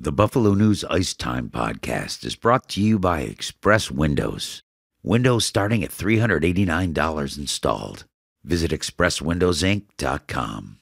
The Buffalo News Ice Time podcast is brought to you by Express Windows. Windows starting at $389 installed. Visit expresswindowsinc.com.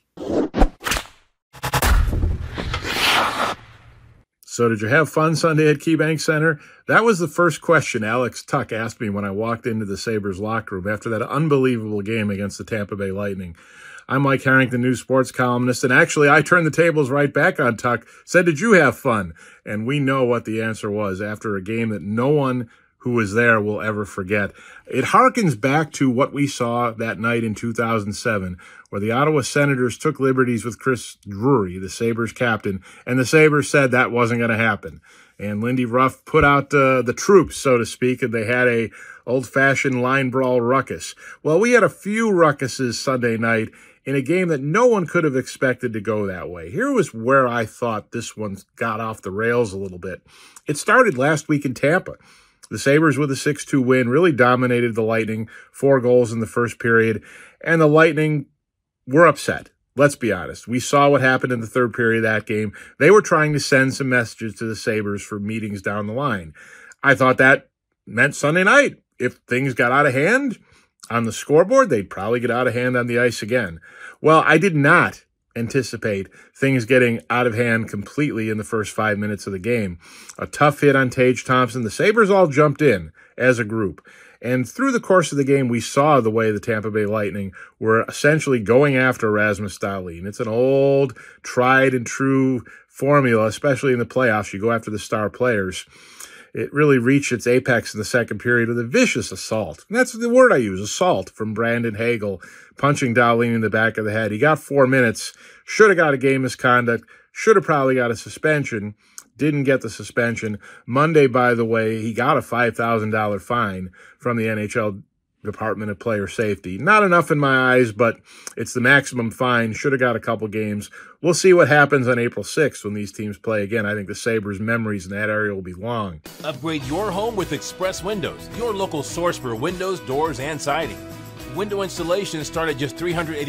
So did you have fun Sunday at KeyBank Center? That was the first question Alex Tuck asked me when I walked into the Sabres locker room after that unbelievable game against the Tampa Bay Lightning. I'm Mike Harrington, news sports columnist, and actually I turned the tables right back on Tuck, said, did you have fun? And we know what the answer was after a game that no one who was there will ever forget. It harkens back to what we saw that night in 2007, where the Ottawa Senators took liberties with Chris Drury, the Sabres captain, and the Sabres said that wasn't going to happen. And Lindy Ruff put out the troops, so to speak, and they had a old-fashioned line brawl ruckus. Well, we had a few ruckuses Sunday night in a game that no one could have expected to go that way. Here was where I thought this one got off the rails a little bit. It started last week in Tampa. The Sabres, with a 6-2 win, really dominated the Lightning, 4 goals in the first period, and the Lightning were upset. Let's be honest. We saw what happened in the third period of that game. They were trying to send some messages to the Sabres for meetings down the line. I thought that meant Sunday night. If things got out of hand on the scoreboard, they'd probably get out of hand on the ice again. Well, I did not anticipate things getting out of hand completely in the first 5 minutes of the game. A tough hit on Tage Thompson. The Sabres all jumped in as a group. And through the course of the game, we saw the way the Tampa Bay Lightning were essentially going after Rasmus Dahlin. It's an old, tried and true formula, especially in the playoffs. You go after the star players. It really reached its apex in the second period with a vicious assault. And that's the word I use, assault, from Brandon Hagel, punching Dahlin in the back of the head. He got 4 minutes, should have got a game misconduct, should have probably got a suspension, didn't get the suspension. Monday, by the way, he got a $5,000 fine from the NHL Department of Player Safety. Not enough in my eyes, but it's the maximum fine. Should have got a couple games. We'll see what happens on April 6th when these teams play again. I think the Sabres' memories in that area will be long. Upgrade your home with Express Windows, your local source for windows, doors, and siding. Window installations start at just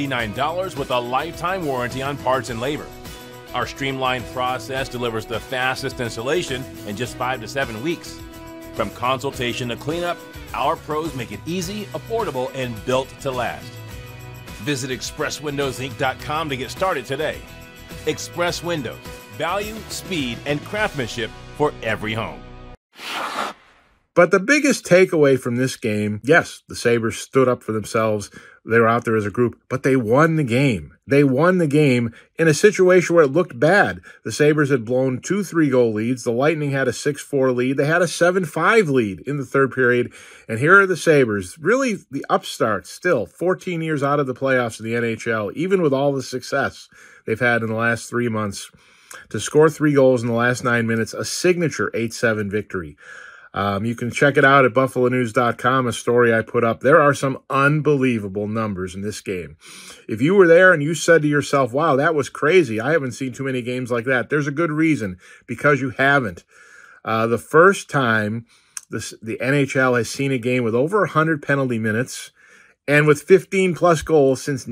$389 with a lifetime warranty on parts and labor. Our streamlined process delivers the fastest installation in just 5 to 7 weeks. From consultation to cleanup, our pros make it easy, affordable, and built to last. Visit expresswindowsinc.com to get started today. Express Windows, value, speed, and craftsmanship for every home. But the biggest takeaway from this game, yes, the Sabres stood up for themselves. They were out there as a group, but they won the game. They won the game in a situation where it looked bad. The Sabres had blown 2 3-goal leads. The Lightning had a 6-4 lead. They had a 7-5 lead in the third period. And here are the Sabres, really the upstarts still, 14 years out of the playoffs in the NHL, even with all the success they've had in the last 3 months, to score 3 goals in the last 9 minutes, a signature 8-7 victory. You can check it out at buffalonews.com, a story I put up. There are some unbelievable numbers in this game. If you were there and you said to yourself, wow, that was crazy, I haven't seen too many games like that, there's a good reason, because you haven't. The first time the NHL has seen a game with over 100 penalty minutes and with 15-plus goals since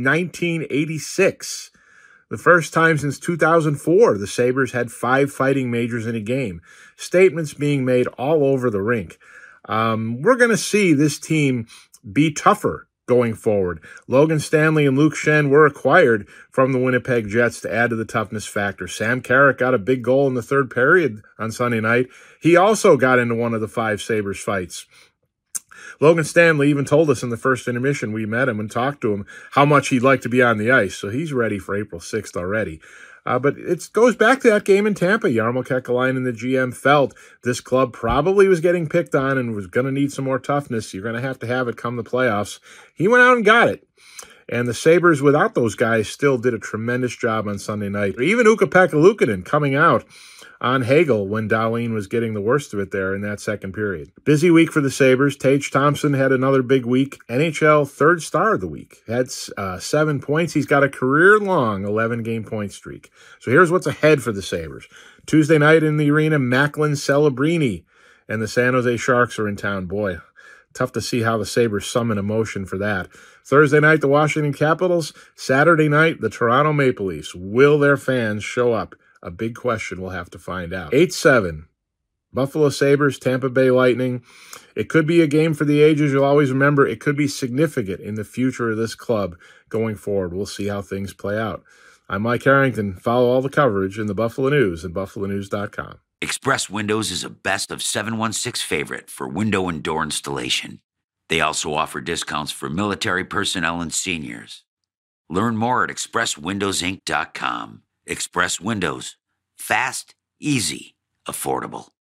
1986. The first time since 2004, the Sabres had 5 fighting majors in a game. Statements being made all over the rink. We're going to see this team be tougher going forward. Logan Stanley and Luke Schenn were acquired from the Winnipeg Jets to add to the toughness factor. Sam Carrick got a big goal in the third period on Sunday night. He also got into one of the 5 Sabres fights. Logan Stanley even told us in the first intermission we met him and talked to him how much he'd like to be on the ice. So he's ready for April 6th already. But it goes back to that game in Tampa. Jarmo Kekalainen, the GM, felt this club probably was getting picked on and was going to need some more toughness. You're going to have it come the playoffs. He went out and got it. And the Sabres, without those guys, still did a tremendous job on Sunday night. Even Ukko-Pekka Luukkonen coming out on Hagel when Dahlin was getting the worst of it there in that second period. Busy week for the Sabres. Tage Thompson had another big week. NHL third star of the week. Had 7 points. He's got a career-long 11-game point streak. So here's what's ahead for the Sabres. Tuesday night in the arena, Macklin Celebrini and the San Jose Sharks are in town. Boy, tough to see how the Sabres summon emotion for that. Thursday night, the Washington Capitals. Saturday night, the Toronto Maple Leafs. Will their fans show up? A big question. We'll have to find out. 8-7. Buffalo Sabres, Tampa Bay Lightning. It could be a game for the ages. You'll always remember it could be significant in the future of this club going forward. We'll see how things play out. I'm Mike Harrington. Follow all the coverage in the Buffalo News at buffalonews.com. Express Windows is a best of 716 favorite for window and door installation. They also offer discounts for military personnel and seniors. Learn more at expresswindowsinc.com. Express Windows. Fast, easy, affordable.